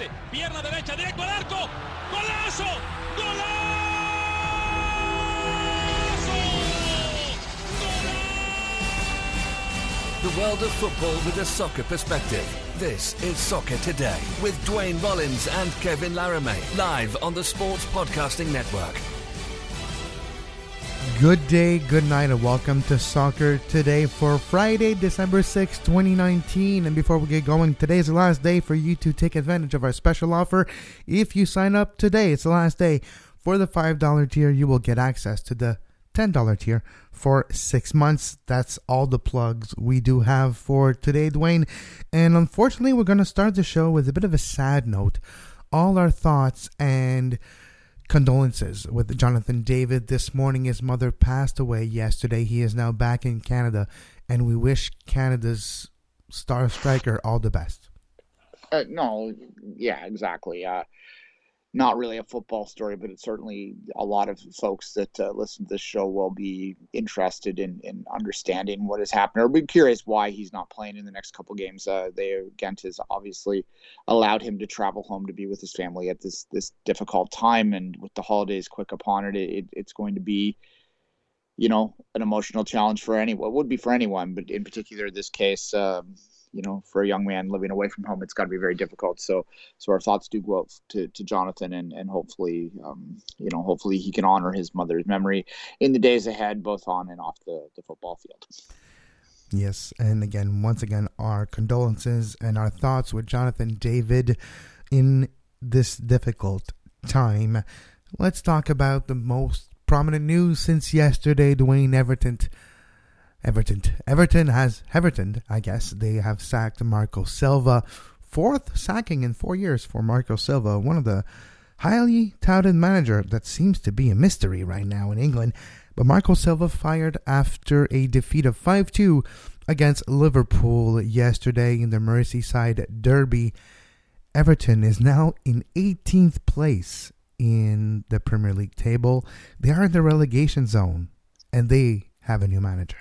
hace, pierna derecha, directo al arco, ¡golazo! ¡Golazo! The world of football with a soccer perspective. This is Soccer Today with Dwayne Rollins and Kevin Laramie, live on the Sports Podcasting Network. Good day, good night, and welcome to Soccer Today for Friday, December 6, 2019. And before we get going, today's the last day for you to take advantage of our special offer. If you sign up today, it's the last day. For the $5 tier, you will get access to the $10 tier for 6 months. That's all the plugs we do have for today, Dwayne. And unfortunately, we're going to start the show with a bit of a sad note. All our thoughts and condolences with Jonathan David. This morning, his mother passed away yesterday. He is now back in Canada, and we wish Canada's star striker all the best. Yeah, exactly. Not really a football story, but it's certainly a lot of folks that listen to this show will be interested in understanding what has happened, or be curious why he's not playing in the next couple games. Ghent has obviously allowed him to travel home to be with his family at this difficult time, and with the holidays quick upon it's going to be, an emotional challenge for anyone. It would be for anyone, but in particular this case, for a young man living away from home, it's got to be very difficult. So our thoughts do go out to Jonathan, and hopefully, hopefully he can honor his mother's memory in the days ahead, both on and off the football field. Yes, and once again, our condolences and our thoughts with Jonathan David in this difficult time. Let's talk about the most prominent news since yesterday, Dwayne. Everton, I guess. They have sacked Marco Silva. Fourth sacking in 4 years for Marco Silva, one of the highly touted manager that seems to be a mystery right now in England. But Marco Silva fired after a defeat of 5-2 against Liverpool yesterday in the Merseyside Derby. Everton is now in 18th place in the Premier League table. They are in the relegation zone, and they have a new manager.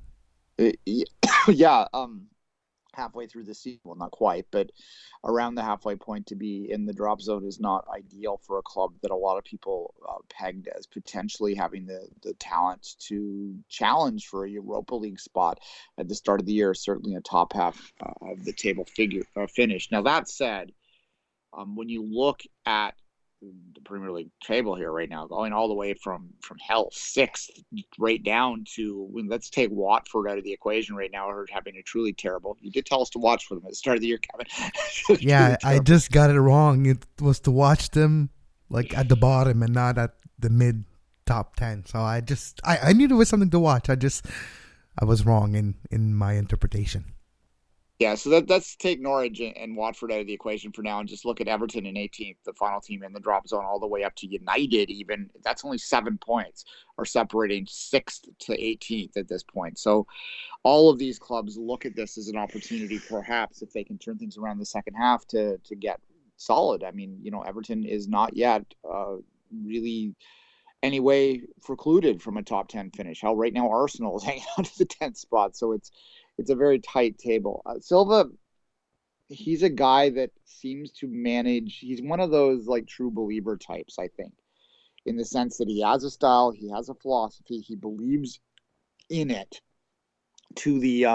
Yeah, halfway through the season, well, not quite, but around the halfway point, to be in the drop zone is not ideal for a club that a lot of people pegged as potentially having the talent to challenge for a Europa League spot at the start of the year, certainly a top half of the table finish. Now, that said, when you look at the Premier League table here right now, going all the way from hell, 6th right down to, let's take Watford out of the equation right now, or having a truly terrible. You did tell us to watch for them at the start of the year, Kevin. Yeah, I just got it wrong. It was to watch them like at the bottom and not at the mid top 10. So I knew there was something to watch. I was wrong in my interpretation. Yeah, so let's take Norwich and Watford out of the equation for now and just look at Everton in 18th, the final team in the drop zone, all the way up to United even. That's only 7 points, are separating 6th to 18th at this point. So all of these clubs look at this as an opportunity, perhaps, if they can turn things around the second half to get solid. I mean, Everton is not yet really any way precluded from a top 10 finish. Hell, right now Arsenal is hanging on to the 10th spot, so it's a very tight table. Silva, he's a guy that seems to manage. He's one of those like true believer types, I think, in the sense that he has a style, he has a philosophy, he believes in it. To the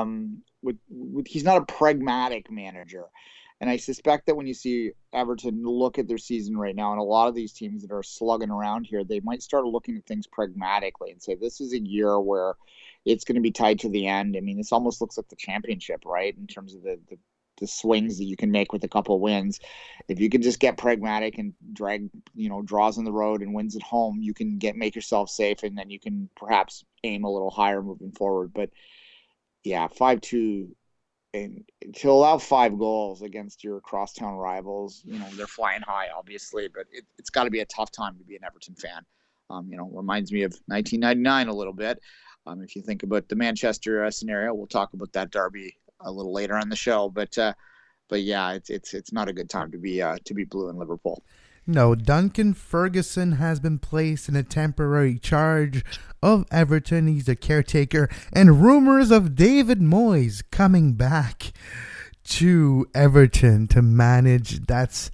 he's not a pragmatic manager, and I suspect that when you see Everton look at their season right now, and a lot of these teams that are slugging around here, they might start looking at things pragmatically and say this is a year where it's going to be tied to the end. I mean, this almost looks like the championship, right? In terms of the swings that you can make with a couple of wins. If you can just get pragmatic and drag, draws on the road and wins at home, you can make yourself safe, and then you can perhaps aim a little higher moving forward. But yeah, 5-2, and to allow 5 goals against your crosstown rivals, they're flying high, obviously, but it's got to be a tough time to be an Everton fan. Reminds me of 1999 a little bit. If you think about the Manchester scenario, we'll talk about that derby a little later on the show. But yeah, it's not a good time to be blue in Liverpool. No, Duncan Ferguson has been placed in a temporary charge of Everton. He's a caretaker, and rumors of David Moyes coming back to Everton to manage. That's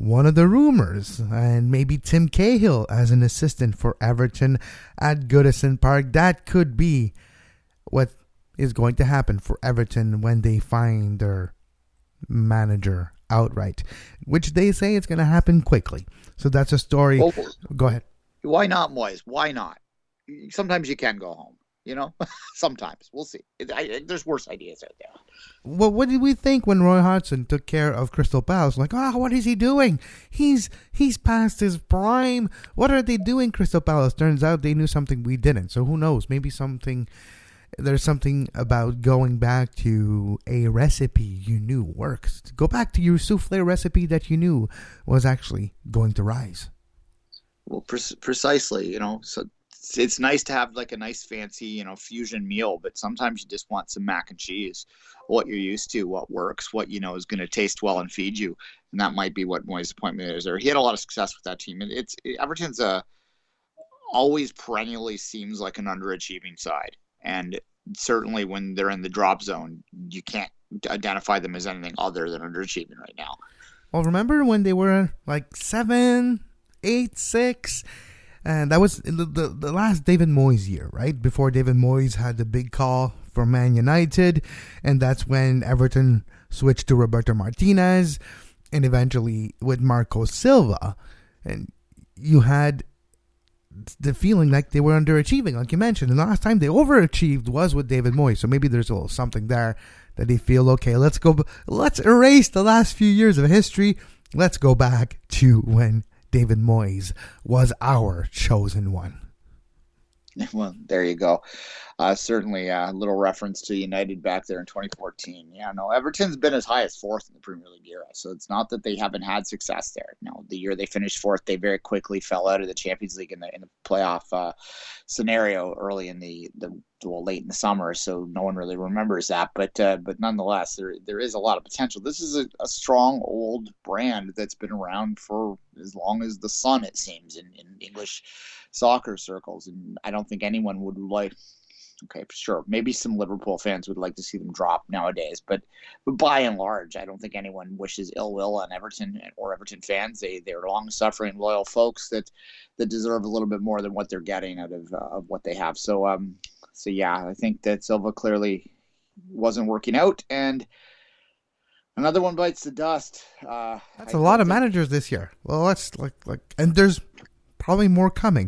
one of the rumors, and maybe Tim Cahill as an assistant for Everton at Goodison Park. That could be what is going to happen for Everton when they find their manager outright, which they say it's going to happen quickly. So that's a story. Well, go ahead. Why not, Moyes? Why not? Sometimes you can go home. Sometimes. We'll see. There's worse ideas out there. Well, what did we think when Roy Hodgson took care of Crystal Palace? Like, what is he doing? He's past his prime. What are they doing, Crystal Palace? Turns out they knew something we didn't. So who knows? Maybe there's something about going back to a recipe you knew works. Go back to your souffle recipe that you knew was actually going to rise. Well, precisely, so it's nice to have like a nice fancy, fusion meal, but sometimes you just want some mac and cheese, what you're used to, what works, what is going to taste well and feed you. And that might be what Moyes' appointment is there. He had a lot of success with that team. Everton's always perennially seems like an underachieving side. And certainly when they're in the drop zone, you can't identify them as anything other than underachieving right now. Well, remember when they were like 7, 8, 6? And that was the last David Moyes year, right? Before David Moyes had the big call for Man United. And that's when Everton switched to Roberto Martinez and eventually with Marco Silva. And you had the feeling like they were underachieving, like you mentioned. And the last time they overachieved was with David Moyes. So maybe there's a little something there that they feel, okay, let's erase the last few years of history. Let's go back to when David Moyes was our chosen one. Well, there you go. Certainly a little reference to United back there in 2014. Yeah, no, Everton's been as high as 4th in the Premier League era, so it's not that they haven't had success there. No, the year they finished 4th, they very quickly fell out of the Champions League in the playoff scenario early in late in the summer, so no one really remembers that. But nonetheless, there is a lot of potential. This is a strong old brand that's been around for as long as the sun, it seems, in English soccer circles, and I don't think anyone would like. Okay, sure. Maybe some Liverpool fans would like to see them drop nowadays, but by and large, I don't think anyone wishes ill will on Everton or Everton fans. They're long-suffering, loyal folks that deserve a little bit more than what they're getting out of what they have. So yeah, I think that Silva clearly wasn't working out, and another one bites the dust. That's a lot of managers this year. Well, let's and there's probably more coming.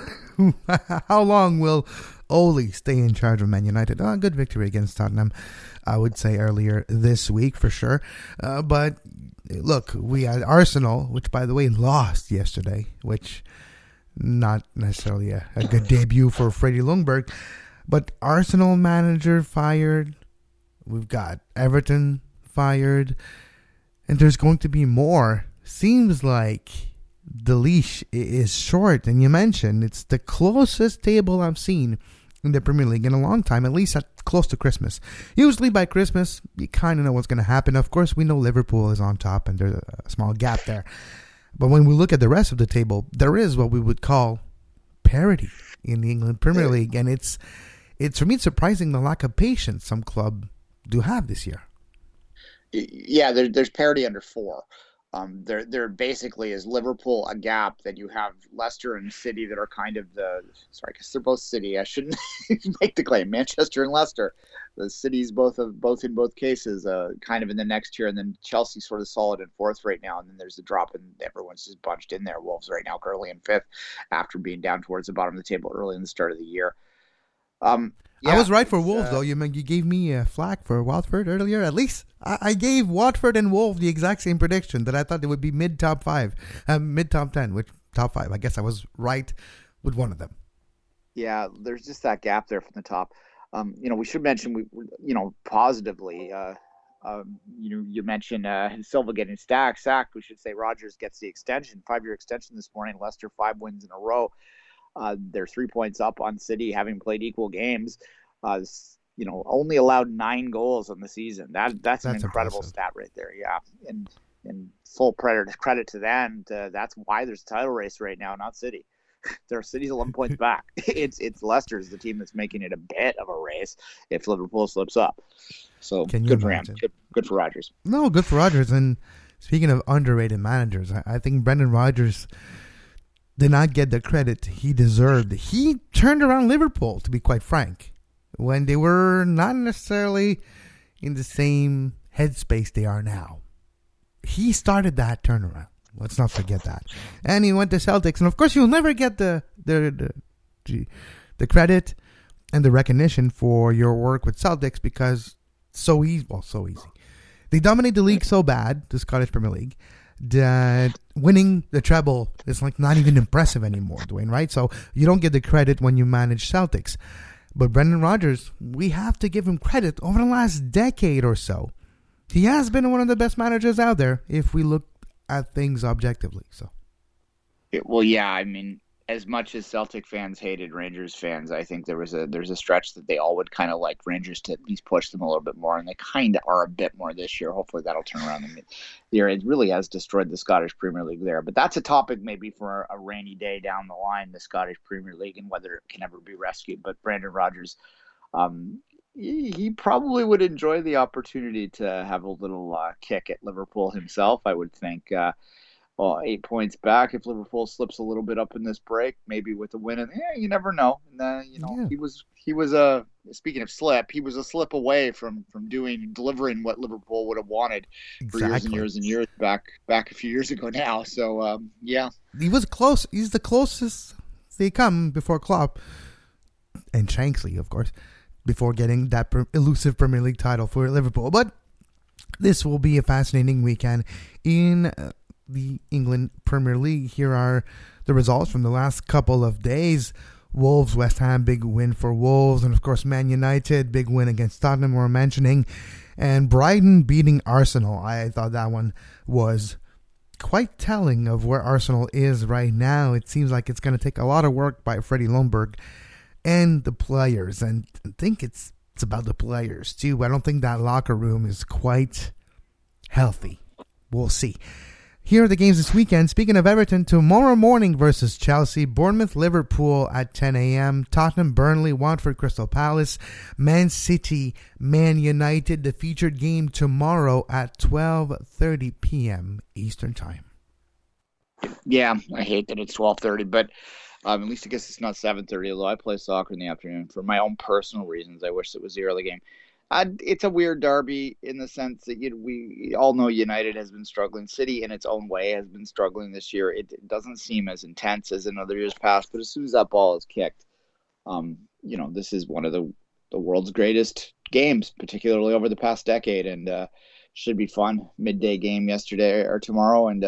How long will Ole stay in charge of Man United? Good victory against Tottenham, I would say, earlier this week for sure. But look, we had Arsenal, which, by the way, lost yesterday, which not necessarily a good debut for Freddie Ljungberg. But Arsenal manager fired. We've got Everton fired. And there's going to be more. Seems like the leash is short, and you mentioned it's the closest table I've seen in the Premier League in a long time, at least at close to Christmas. Usually by Christmas, you kind of know what's going to happen. Of course, we know Liverpool is on top, and there's a small gap there. But when we look at the rest of the table, there is what we would call parity in the England Premier League, and it's for me, it's surprising the lack of patience some club do have this year. Yeah, there's parity under 4. There basically is Liverpool a gap that you have Leicester and City that are kind of because they're both City. I shouldn't make the claim. Manchester and Leicester, the Cities both in both cases, kind of in the next tier, and then Chelsea sort of solid in 4th right now, and then there's the drop, and everyone's just bunched in there. Wolves right now currently in 5th after being down towards the bottom of the table early in the start of the year. Yeah, I was right for Wolves, though. You gave me a flack for Watford earlier. At least I gave Watford and Wolves the exact same prediction, that I thought they would be mid-top 5, mid-top 10, which top 5. I guess I was right with one of them. Yeah, there's just that gap there from the top. We should mention, positively, you mentioned Silva getting sacked. We should say Rodgers gets the extension, 5-year extension this morning. Leicester 5 wins in a row. They're 3 points up on City, having played equal games. Only allowed 9 goals on the season. That's an incredible stat right there. Yeah, and full credit to them. That's why there's a title race right now, not City. City's 11 points back. It's Leicester's the team that's making it a bit of a race if Liverpool slips up. So good for him. Good for Rodgers. No, good for Rodgers. And speaking of underrated managers, I think Brendan Rodgers did not get the credit he deserved. He turned around Liverpool, to be quite frank, when they were not necessarily in the same headspace they are now. He started that turnaround. Let's not forget that. And he went to Celtics, and of course, you'll never get the credit and the recognition for your work with Celtics because so easy. They dominate the league so bad, the Scottish Premier League, that winning the treble is like not even impressive anymore, Dwayne, right? So you don't get the credit when you manage Celtics. But Brendan Rodgers, we have to give him credit over the last decade or so. He has been one of the best managers out there if we look at things objectively. So, well, yeah, I mean, as much as Celtic fans hated Rangers fans, I think there's a stretch that they all would kind of like Rangers to at least push them a little bit more, and they kind of are a bit more this year. Hopefully that'll turn around in the year. It really has destroyed the Scottish Premier League there, but that's a topic maybe for a rainy day down the line, the Scottish Premier League and whether it can ever be rescued. But Brendan Rodgers, he probably would enjoy the opportunity to have a little kick at Liverpool himself, I would think. 8 points back. If Liverpool slips a little bit up in this break, maybe with a win, and you never know. And he was speaking of slip, he was a slip away from delivering what Liverpool would have wanted for years and years and years back a few years ago now. So yeah, he was close. He's the closest they come before Klopp and Shanksley, of course, before getting that elusive Premier League title for Liverpool. But this will be a fascinating weekend in the England Premier League. Here are the results from the last couple of days. Wolves, West Ham, big win for Wolves. And of course, Man United, big win against Tottenham we're mentioning. And Brighton beating Arsenal. I thought that one was quite telling of where Arsenal is right now. It seems like it's going to take a lot of work by Freddie Ljungberg and the players. And I think it's about the players too. I don't think that locker room is quite healthy. We'll see. Here are the games this weekend. Speaking of Everton, tomorrow morning versus Chelsea, Bournemouth, Liverpool at 10 a.m., Tottenham, Burnley, Watford, Crystal Palace, Man City, Man United, the featured game tomorrow at 12:30 p.m. Eastern Time. Yeah, I hate that it's 12:30, but at least I guess it's not 7:30, although I play soccer in the afternoon. For my own personal reasons, I wish it was the early game. It's a weird derby in the sense that we all know United has been struggling. City, in its own way, has been struggling this year. It doesn't seem as intense as in other years past, but as soon as that ball is kicked, this is one of the world's greatest games, particularly over the past decade, and should be fun. Midday game yesterday or tomorrow, and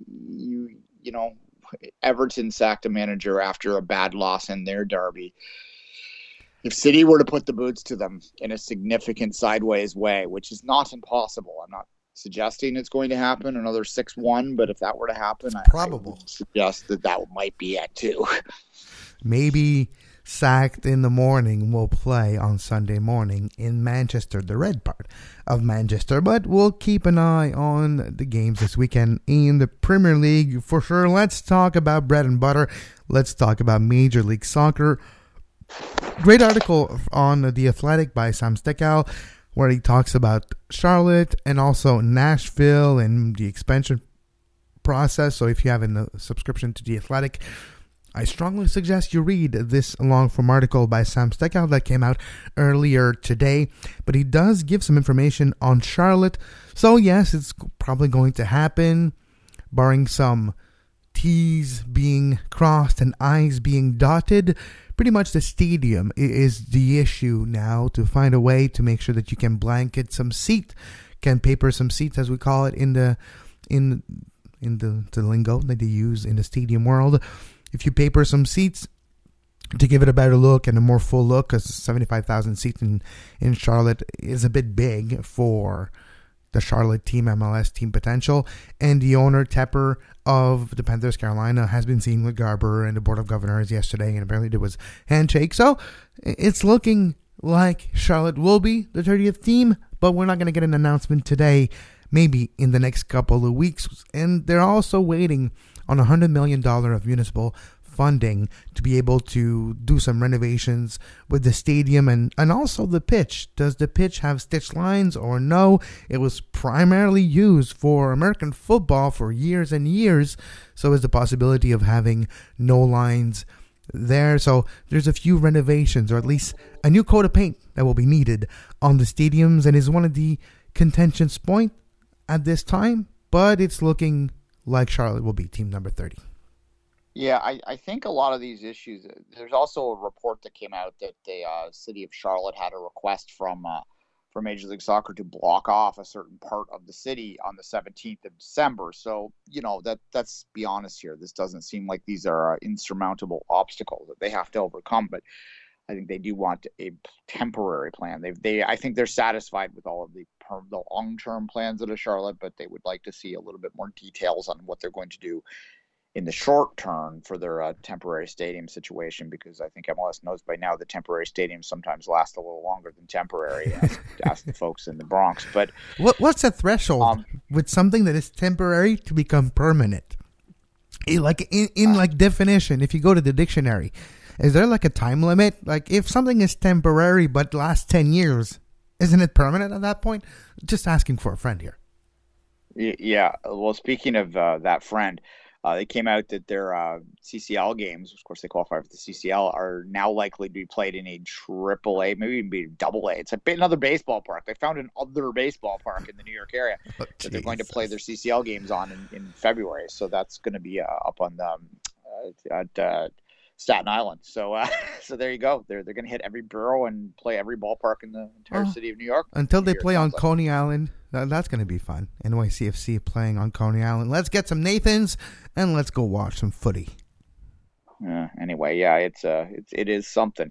Everton sacked a manager after a bad loss in their derby. If City were to put the boots to them in a significant sideways way, which is not impossible, I'm not suggesting it's going to happen, another 6-1, but if that were to happen, I would suggest that might be it too. Maybe sacked in the morning will play on Sunday morning in Manchester, the red part of Manchester, but we'll keep an eye on the games this weekend in the Premier League for sure. Let's talk about bread and butter. Let's talk about Major League Soccer. Great article on The Athletic by Sam Steckel where he talks about Charlotte and also Nashville and the expansion process. So if you have a subscription to The Athletic, I strongly suggest you read this long-form article by Sam Steckel that came out earlier today. But he does give some information on Charlotte. So yes, it's probably going to happen, barring some T's being crossed and I's being dotted. Pretty much the stadium is the issue now, to find a way to make sure that you can blanket some seat, can paper some seats as we call it in the lingo that they use in the stadium world. If you paper some seats to give it a better look and a more full look, because 75,000 seats in Charlotte is a bit big for the Charlotte team, MLS team potential. And the owner, Tepper, of the Panthers Carolina, has been seen with Garber and the Board of Governors yesterday, and apparently there was handshake. So it's looking like Charlotte will be the 30th team, but we're not going to get an announcement today, maybe in the next couple of weeks. And they're also waiting on $100 million of municipal funding to be able to do some renovations with the stadium and also the pitch. Does the pitch have stitch lines or no? It was primarily used for American football for years and years, so is the possibility of having no lines there. So there's a few renovations, or at least a new coat of paint that will be needed on the stadiums, and is one of the contention points at this time, but it's looking like Charlotte will be team number 30. Yeah, I think a lot of these issues, there's also a report that came out that the city of Charlotte had a request from Major League Soccer to block off a certain part of the city on the 17th of December. So, let's be honest here. This doesn't seem like these are insurmountable obstacles that they have to overcome, but I think they do want a temporary plan. I think they're satisfied with all of the long-term plans out of Charlotte, but they would like to see a little bit more details on what they're going to do in the short term for their temporary stadium situation, because I think MLS knows by now that temporary stadiums sometimes last a little longer than temporary. Ask the folks in the Bronx. But what's the threshold with something that is temporary to become permanent? Like in definition, if you go to the dictionary, is there like a time limit? Like if something is temporary but lasts 10 years, isn't it permanent at that point? Just asking for a friend here. Yeah. Well, speaking of that friend, they came out that their CCL games, of course they qualify for the CCL, are now likely to be played in a AAA, maybe even be AA. It's another baseball park. They found another baseball park in the New York area that they're going to play their CCL games on in February. So that's going to be up on at Staten Island. So there you go. They're going to hit every borough and play every ballpark in the entire city of New York. Until they play on Coney Island. That's going to be fun. NYCFC playing on Coney Island. Let's get some Nathans and let's go watch some footy. Anyway, yeah, it is something.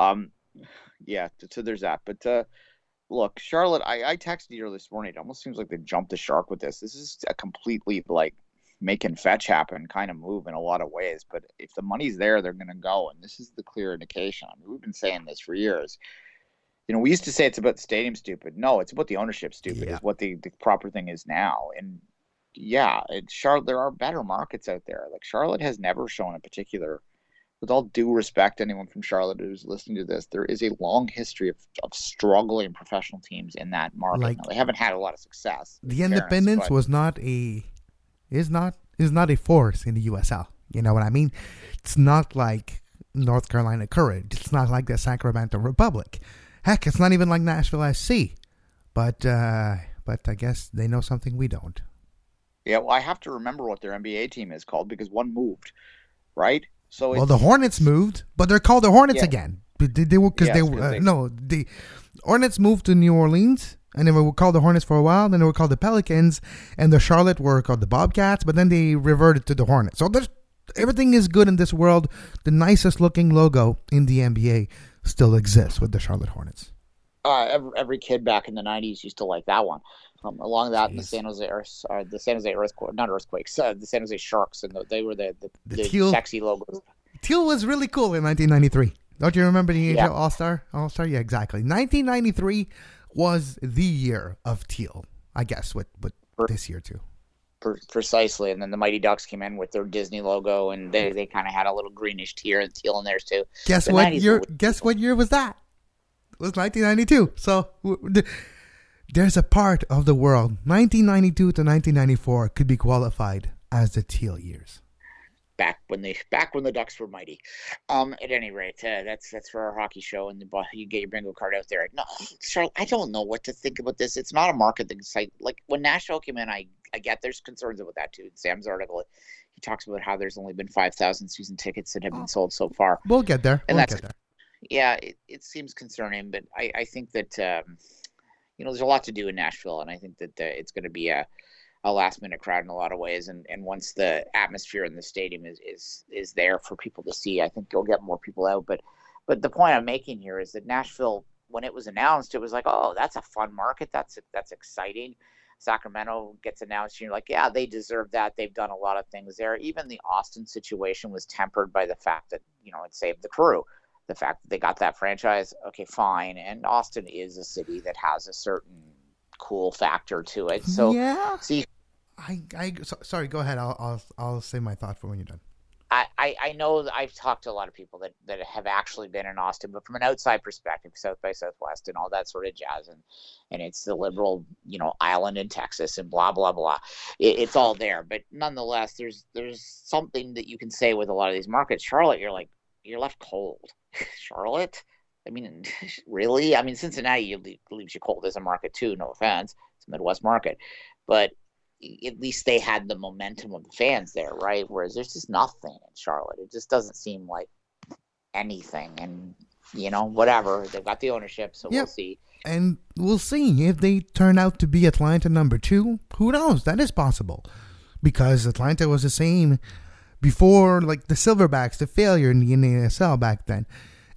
So there's that. But look, Charlotte, I texted you this morning. It almost seems like they jumped the shark with this. This is a completely make and fetch happen kind of move in a lot of ways. But if the money's there, they're going to go. And this is the clear indication. I mean, we've been saying this for years. We used to say it's about the stadium stupid. No, it's about the ownership stupid is what the proper thing is now. And Charlotte, there are better markets out there. Like Charlotte has never shown a particular, with all due respect to anyone from Charlotte who's listening to this, there is a long history of struggling professional teams in that market. Now, they haven't had a lot of success. The Independence is not a force in the USL. You know what I mean? It's not like North Carolina Courage. It's not like the Sacramento Republic. Heck, it's not even like Nashville SC. But I guess they know something we don't. Yeah, well, I have to remember what their NBA team is called because one moved, right? So the Hornets moved, but they're called the Hornets again. The Hornets moved to New Orleans, and they were called the Hornets for a while. Then they were called the Pelicans, and the Charlotte were called the Bobcats. But then they reverted to the Hornets. So everything is good in this world. The nicest looking logo in the NBA still exists with the Charlotte Hornets. Every kid back in the 90s used to like that one. Along that, the San Jose Earthquakes, not Earthquakes, the San Jose Sharks, and they were the teal, sexy logos. Teal was really cool in 1993. Don't you remember the NHL All-Star? All-Star, yeah, exactly. 1993 was the year of teal, I guess, with this year too. Precisely, and then the Mighty Ducks came in with their Disney logo, and they kind of had a little greenish teal in theirs too. Guess what year was that? It was 1992. So there's a part of the world, 1992 to 1994, could be qualified as the teal years. Back when the Ducks were mighty. At any rate, that's for our hockey show, and you get your bingo card out there. No, Charlotte, I don't know what to think about this. It's not a market that's like when Nashville came in. I get there's concerns about that too. In Sam's article, he talks about how there's only been 5,000 season tickets that have been sold so far. We'll get there. Yeah, it seems concerning, but I think that there's a lot to do in Nashville, and I think that it's going to be a last minute crowd in a lot of ways, and once the atmosphere in the stadium is there for people to see, I think you'll get more people out. But the point I'm making here is that Nashville, when it was announced, it was like, oh, that's a fun market, that's exciting. Sacramento gets announced, and you're like, yeah, they deserve that. They've done a lot of things there. Even the Austin situation was tempered by the fact that it saved the Crew. The fact that they got that franchise, okay, fine. And Austin is a city that has a certain cool factor to it. So yeah. See, sorry, go ahead. I'll say my thought for when you're done. I know that I've talked to a lot of people that have actually been in Austin, but from an outside perspective, South by Southwest and all that sort of jazz, and it's the liberal, island in Texas and blah blah blah. It's all there, but nonetheless, there's something that you can say with a lot of these markets. Charlotte, you're left cold. Charlotte, I mean, really? I mean, Cincinnati leaves you cold as a market too. No offense, it's a Midwest market, but at least they had the momentum of the fans there, right? Whereas there's just nothing in Charlotte. It just doesn't seem like anything. And, whatever. They've got the ownership, so Yep. we'll see. And we'll see if they turn out to be Atlanta number 2. Who knows? That is possible. Because Atlanta was the same before, like the Silverbacks, the failure in the NASL back then.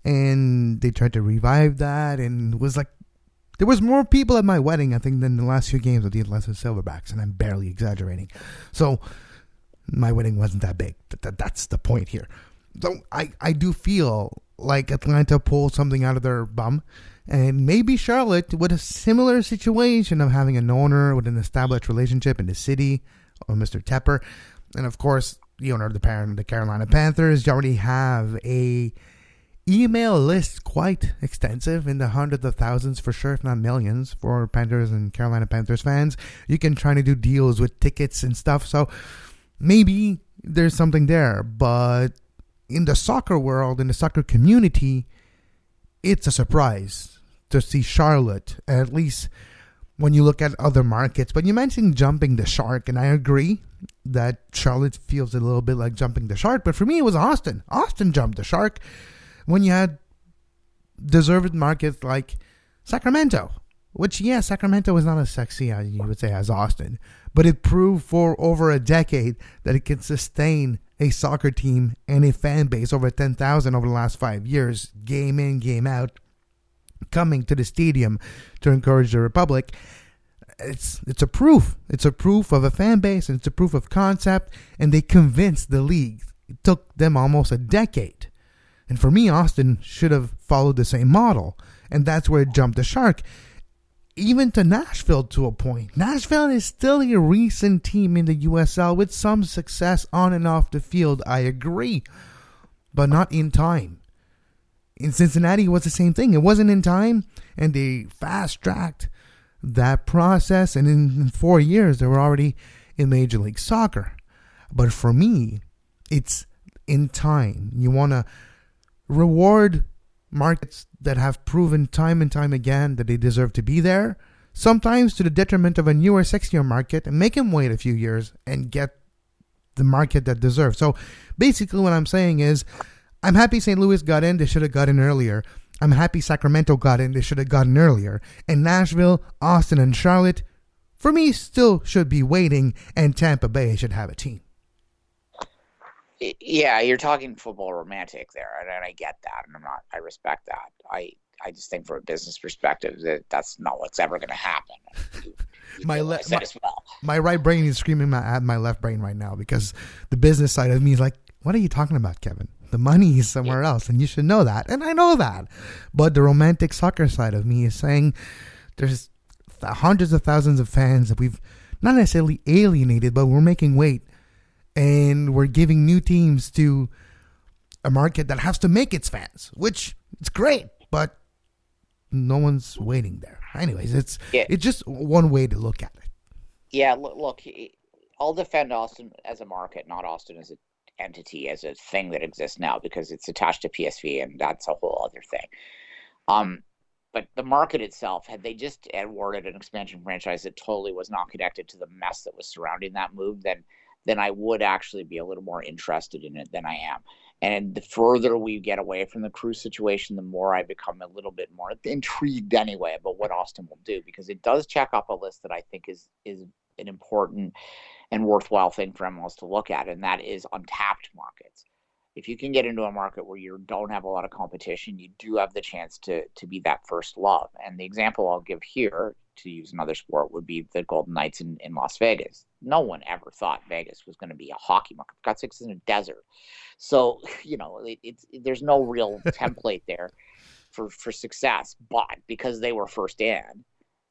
And they tried to revive that, and it was like, there was more people at my wedding, I think, than the last few games of the Atlanta Silverbacks, and I'm barely exaggerating. So my wedding wasn't that big. That's the point here. So I do feel like Atlanta pulled something out of their bum, and maybe Charlotte, with a similar situation of having an owner with an established relationship in the city, or Mr. Tepper, and of course the owner of the Carolina Panthers, you already have a email list quite extensive, in the hundreds of thousands for sure, if not millions, for Panthers and Carolina Panthers fans. You can try to do deals with tickets and stuff, so maybe there's something there. But in the soccer world, in the soccer community, it's a surprise to see Charlotte, at least when you look at other markets. But you mentioned jumping the shark, and I agree that Charlotte feels a little bit like jumping the shark, but for me it was Austin. Austin jumped the shark when you had deserved markets like Sacramento, which, yeah, Sacramento is not as sexy as you would say as Austin, but it proved for over a decade that it can sustain a soccer team and a fan base over 10,000 over the last 5 years, game in, game out, coming to the stadium to encourage the Republic. It's a proof. It's a proof of a fan base, and it's a proof of concept, and they convinced the league. It took them almost a decade. And for me, Austin should have followed the same model. And that's where it jumped the shark. Even to Nashville to a point. Nashville is still a recent team in the USL with some success on and off the field. I agree. But not in time. In Cincinnati, it was the same thing. It wasn't in time. And they fast-tracked that process. And in 4 years, they were already in Major League Soccer. But for me, it's in time. You want to reward markets that have proven time and time again that they deserve to be there, sometimes to the detriment of a newer, sexier market, and make them wait a few years and get the market that deserves. So basically what I'm saying is, I'm happy St. Louis got in. They should have got in earlier. I'm happy Sacramento got in. They should have gotten earlier. And Nashville, Austin, and Charlotte, for me, still should be waiting, and Tampa Bay should have a team. Yeah, you're talking football romantic there, and I get that, and I respect that. I just think from a business perspective that's not what's ever going to happen. My right brain is screaming at my left brain right now, because the business side of me is like, what are you talking about, Kevin? The money is somewhere else, and you should know that, and I know that. But the romantic soccer side of me is saying there's hundreds of thousands of fans that we've not necessarily alienated, but we're making weight. And we're giving new teams to a market that has to make its fans, which it's great, but no one's waiting there. Anyways, it's just one way to look at it. Yeah, look, I'll defend Austin as a market, not Austin as an entity, as a thing that exists now, because it's attached to PSV, and that's a whole other thing. But the market itself, had they just awarded an expansion franchise that totally was not connected to the mess that was surrounding that move, then I would actually be a little more interested in it than I am. And the further we get away from the Cruz situation, the more I become a little bit more intrigued anyway about what Austin will do, because it does check off a list that I think is an important and worthwhile thing for MLS to look at, and that is untapped markets. If you can get into a market where you don't have a lot of competition, you do have the chance to be that first love. And the example I'll give here, to use another sport, would be the Golden Knights in Las Vegas. No one ever thought Vegas was going to be a hockey market. For God's sakes, it's in a desert. So, there's no real template there for success. But because they were first in,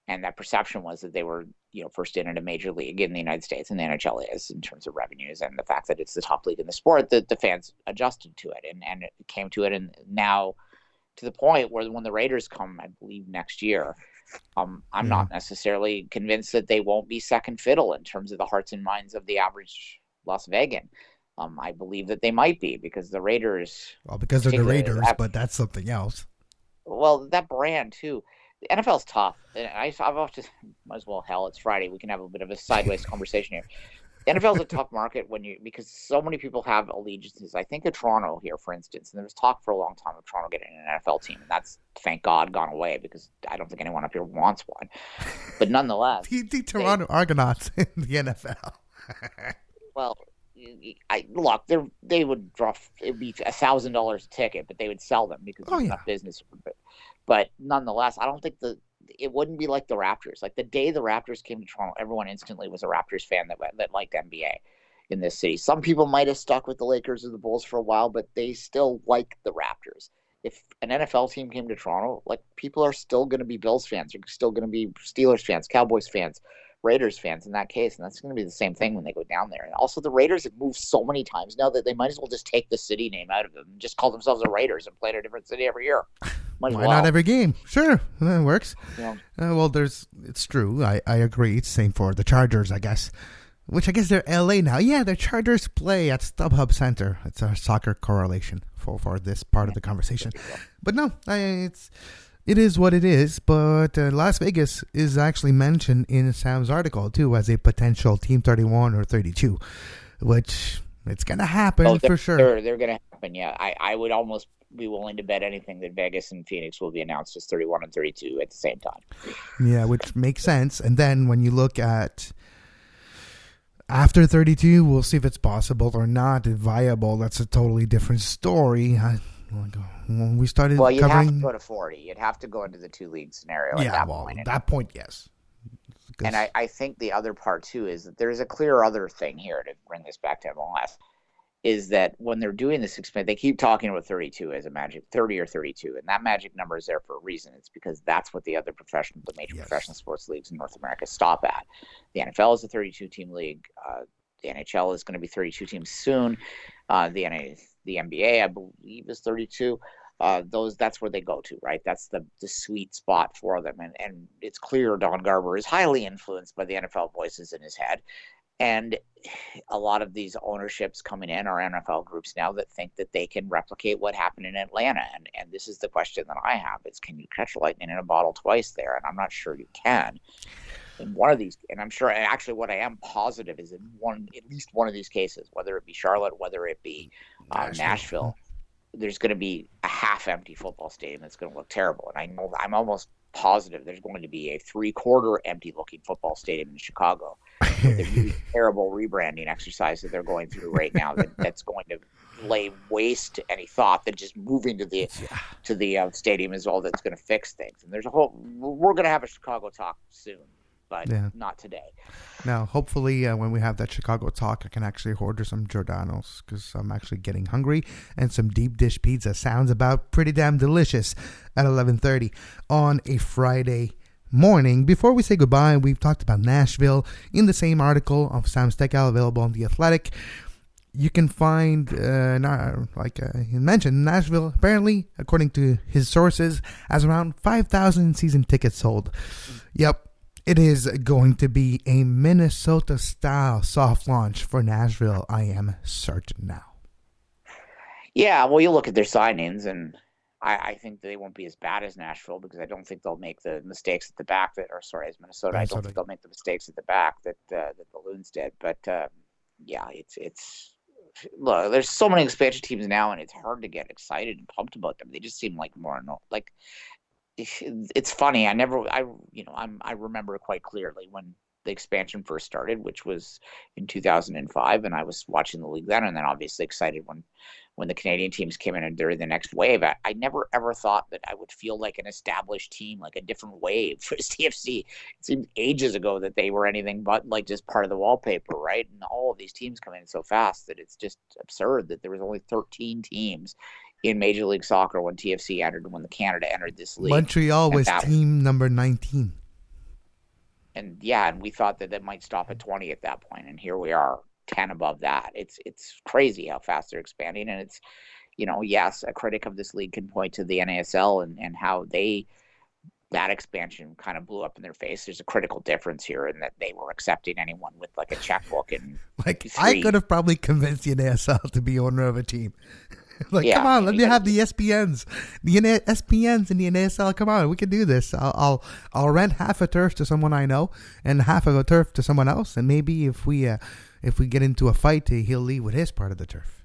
And that perception was that they were, first in a major league in the United States, and the NHL is in terms of revenues, and the fact that it's the top league in the sport, that the fans adjusted to it and it came to it. And now to the point where when the Raiders come, I believe next year, I'm not necessarily convinced that they won't be second fiddle in terms of the hearts and minds of the average Las Vegan. I believe that they might be, because the Raiders... Well, because they're the Raiders, but that's something else. Well, that brand, too. The NFL's tough. And I've often, might as well, hell, it's Friday. We can have a bit of a sideways conversation here. The NFL's a tough market because so many people have allegiances. I think of Toronto here, for instance, and there was talk for a long time of Toronto getting an NFL team, and that's, thank God, gone away, because I don't think anyone up here wants one. But nonetheless... the Toronto Argonauts in the NFL. Well... they would draw. It would be $1,000 a ticket, but they would sell them because there's enough business. But nonetheless, I don't think it wouldn't be like the Raptors. Like the day the Raptors came to Toronto, everyone instantly was a Raptors fan that liked NBA in this city. Some people might have stuck with the Lakers or the Bulls for a while, but they still like the Raptors. If an NFL team came to Toronto, like people are still going to be Bills fans, they're still going to be Steelers fans, Cowboys fans, Raiders fans in that case, and that's going to be the same thing when they go down there. And also, the Raiders have moved so many times now that they might as well just take the city name out of them and just call themselves the Raiders and play in a different city every year. Why not every game? Sure, that works. Yeah. Well, it's true. I agree. It's the same for the Chargers, I guess. Which I guess they're LA now. Yeah, the Chargers play at StubHub Center. It's a soccer correlation for this part of the conversation. But no, it is what it is, but Las Vegas is actually mentioned in Sam's article, too, as a potential Team 31 or 32, which it's going to happen for sure. They're going to happen, yeah. I would almost be willing to bet anything that Vegas and Phoenix will be announced as 31 and 32 at the same time. Yeah, which makes sense. And then when you look at after 32, we'll see if it's possible or not, viable. That's a totally different story. When we started you'd have to go to 40. You'd have to go into the two-league scenario at that point. At that point, yes. And I think the other part, too, is that there's a clear other thing here to bring this back to MLS, is that when they're doing this experiment, they keep talking about 32 as a magic 30 or 32, and that magic number is there for a reason. It's because that's what the major professional sports leagues in North America stop at. The NFL is a 32-team league. The NHL is going to be 32 teams soon. The NBA, I believe, is 32. That's where they go to, right? That's the sweet spot for them. And it's clear Don Garber is highly influenced by the NFL voices in his head. And a lot of these ownerships coming in are NFL groups now that think that they can replicate what happened in Atlanta. And this is the question that I have is, can you catch lightning in a bottle twice there? And I'm not sure you can. In one of these, and I'm sure, and actually what I am positive is in at least one of these cases, whether it be Charlotte, whether it be Nashville, there's going to be a half-empty football stadium that's going to look terrible. And I know I'm almost positive there's going to be a 3/4 empty-looking football stadium in Chicago. The really terrible rebranding exercise that they're going through right now that's going to lay waste to any thought that just moving to the stadium is all that's going to fix things. And we're going to have a Chicago talk soon. But not today. Now, hopefully, when we have that Chicago talk, I can actually order some Giordano's because I'm actually getting hungry, and some deep dish pizza sounds about pretty damn delicious at 11:30 on a Friday morning. Before we say goodbye, we've talked about Nashville in the same article of Sam Steckel available on The Athletic. You can find, like he mentioned, Nashville, apparently, according to his sources, has around 5,000 season tickets sold. Yep. It is going to be a Minnesota-style soft launch for Nashville, I am certain now. Yeah, well, you look at their signings, and I think they won't be as bad as Nashville because I don't think they'll make the mistakes at the back as Minnesota. I don't think they'll make the mistakes at the back that the Loons did. But, it's look, there's so many expansion teams now, and it's hard to get excited and pumped about them. They just seem like more like – it's funny. I remember quite clearly when the expansion first started, which was in 2005, and I was watching the league then, and then obviously excited when the Canadian teams came in and they're the next wave. I never ever thought that I would feel like an established team, like a different wave for CFC. It seemed ages ago that they were anything but like just part of the wallpaper, right? And all of these teams come in so fast that it's just absurd that there was only 13 teams in Major League Soccer when TFC entered, when the Canada entered this league. Montreal was team number 19. and we thought that might stop at 20 at that point, and here we are, 10 above that. It's crazy how fast they're expanding, and it's, yes, a critic of this league can point to the NASL and how that expansion kind of blew up in their face. There's a critical difference here in that they were accepting anyone with like a checkbook and I could have probably convinced the NASL to be owner of a team. Come on, let me have the ESPNs, the ESPNs and the NASL. Come on, we can do this. I'll rent half a turf to someone I know and half of a turf to someone else, and maybe if we get into a fight, he'll leave with his part of the turf.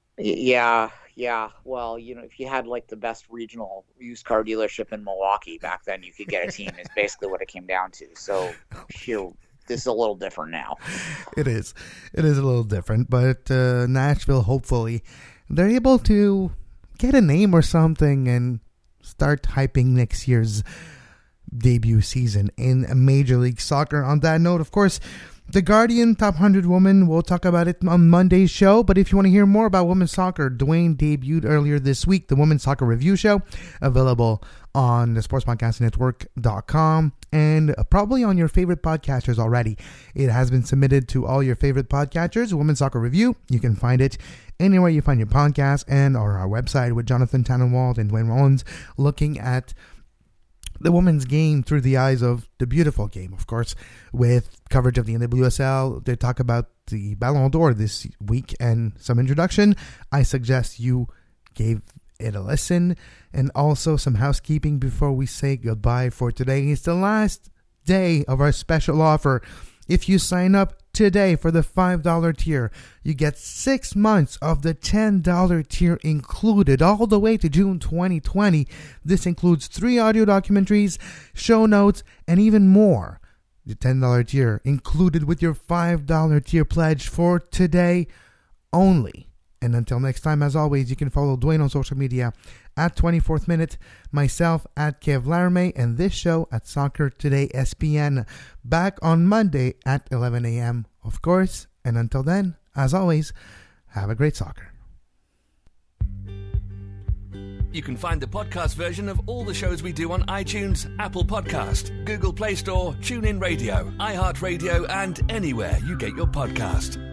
Yeah. Well, if you had like the best regional used car dealership in Milwaukee back then, you could get a team. Is basically what it came down to. So this is a little different now. It is a little different, but Nashville, hopefully, they're able to get a name or something and start hyping next year's debut season in Major League Soccer. On that note, of course, the Guardian Top 100 Women, we'll talk about it on Monday's show. But if you want to hear more about women's soccer, Dwayne debuted earlier this week the Women's Soccer Review Show, available on the sportspodcastingnetwork.com and probably on your favorite podcatchers already. It has been submitted to all your favorite podcatchers, Women's Soccer Review. You can find it anywhere you find your podcast and on our website with Jonathan Tannenwald and Dwayne Rollins, looking at the women's game through the eyes of the beautiful game, of course, with coverage of the NWSL. They talk about the Ballon d'Or this week and some introduction. I suggest you gave it a listen, and also some housekeeping before we say goodbye for today. It's the last day of our special offer. If you sign up today for the $5 tier, you get 6 months of the $10 tier included all the way to June 2020. This includes 3 audio documentaries, show notes, and even more. The $10 tier included with your $5 tier pledge for today only. And until next time, as always, you can follow Dwayne on social media at 24th Minute, myself at Kev Laramie, and this show at Soccer Today SPN. Back on Monday at 11 a.m., of course. And until then, as always, have a great soccer. You can find the podcast version of all the shows we do on iTunes, Apple Podcast, Google Play Store, TuneIn Radio, iHeartRadio, and anywhere you get your podcast.